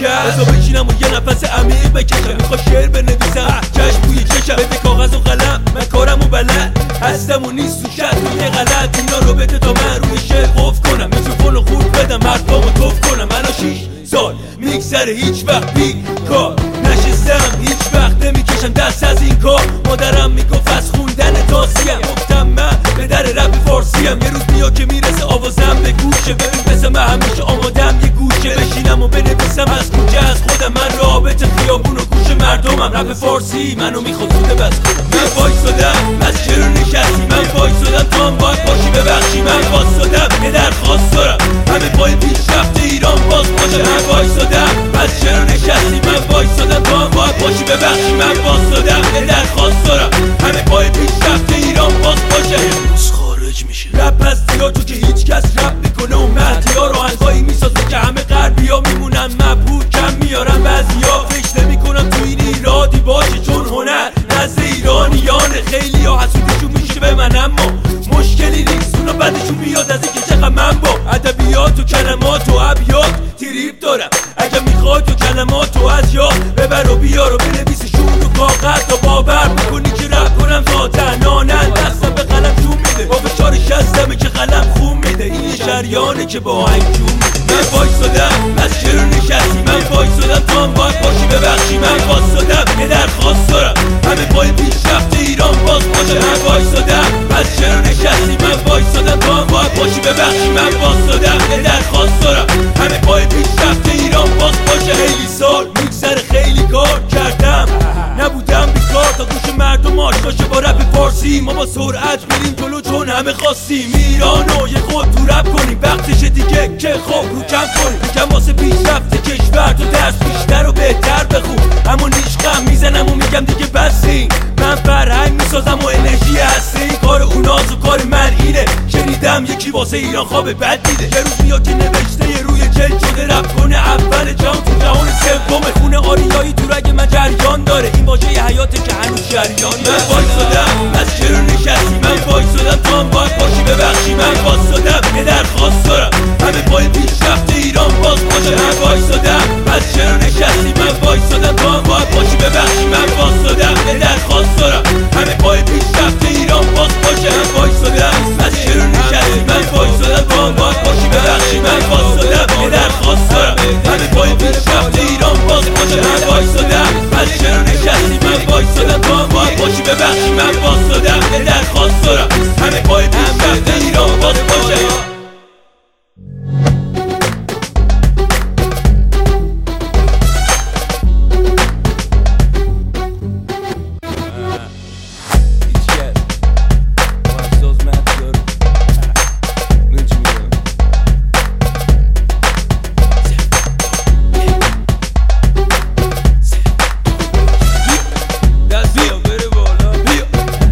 کرد بذار بشینم و یه نفس عمیق بکشم میخوا شعر بنویسم چشم بوی چشم بده کاغذ و قلم من کارم و بلد هستم و نیست تو شد روی غلط اینا رو بده تا من روی شعر قف کنم میکروفون رو خورد بدم حرفامو توف کنم الان 6 سال میگذره هیچ وقت بیکار نشستم هیچ وقت نمیکشم دست از این کار مادرم میگفت از خوندن تاسیم گفتم من به در رپ فارسیم یه روز میاد که میرسه آوازم به گوشه ببین پس من همیشه آمادم یه گوشه بشینم و بنویسم از کوچه از خودم من رابط خیابون و گوش مردمم رپ فارسی منو میخواد زوده بس کنم من وایسادم از چرا نشستی من وایسادم تا هم باید باشی ببخشی من وایسادم یه درخواست دارم همه پای پیشرفت ایران باز باشه من وایسادم از چرا نشستی من وایسادم تا هم باید باشی ببخشی من وایسادم یه درخواست دارم همه پای پیشرفت ایران باز باشه امروز خارج میشه رپ از دیاتو که هیچ کس رپ میکنه و مهدیا رو آهنگایی میسازه که همه غربیا میمونن مبهوت کم میارن بعضیا فکر نمیکنم تو این ایرادی باشه چون هنر نزد ایرانیانه خیلی ها حسودشون میشه به من اما مشکلی نیست اونا بعدشون میاد از اینکه چقدر من با ادبیات و کلمات و ابیات تریپ دارم اگه میخوای تو کلمات و از یاد ببر و بیار و بنویسشون رو کاغذ تا باور میکنی که رپ کنم ذاتنانن دستم به قلم جون میده با فشار شستمه که قلم خون میده این یه شریانه که با آهنگ جون میده من وایسادم از چرا نشستی من وایسادم تا هم باید باشی ببخشی من وایسادم یه درخواست دارم همه پای پیشرفت ایران باز باشه من وایسادم از چرا نشستی من وایسادم تا هم باید باشی ببخشی من وایسادم یه درخواست دارم همه پای پیشرفت ایران باز باشه خیلی سال میگذره خیلی کار کردم نبودم بیکار تا گوش مردم آشناشه با رپ فارسی ما با سرعت میریم جلو چون همه خواستیم ایرانو یه خود تو رپ کنیم وقتشه دیگه که خوب رو کم کنیم میگم واسه پیشرفت کشور تو درس بیشتر و بهتر بخون اما نیشقم میزنم و میگم دیگه بسیم من فرهنگ میسازم و انرژی هستی کار اوناست و کار من اینه شنیدم یکی واسه ایران خواب بد دیده یه روز میاد که نوشته روی جلد شده رپ کنه اول جهان تو جهان سوم خونه آریایی تو رگ من جریان داره این واژه یه حیاته که هنوز جریان من وایسادم از چرا نشستی من وایسادم تا هم باید باشی ببخشی من وایسادم یه درخواست دارم همه پای پیشرفت ایران باز باشه من وایسادم از چرا نشستی من وایسادم تا هم باید باشی ببخشی من وایسادم یه درخواست دارم همه پای پیشرفت ایران باز باشه من وایسادم از چرا نشستی من وایسادم تا هم باید باشی ببخشی من وایسادم یه درخواست دارم همه پای پیشرفت ایران باز باشه من وایسادم از چرا نشستی من وایسادم تا هم باید باشی ببخشی من وایسادم یه درخواست دارم همه پای پیشرفت ایران باز باشه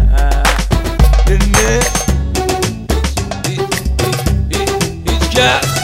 Yeah.